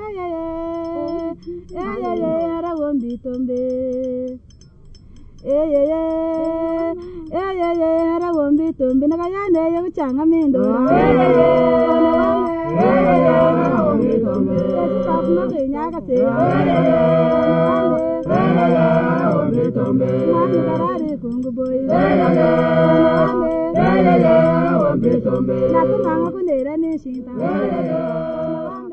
Era wombi tombe. Era wombi tombe na kayane yo changa mindo. Era wombi tombe. Sakuma kenya kase. Era wombi tombe. Mani karare kungu boy. Era wombi tombe. Na kumanga kunera ni shinta.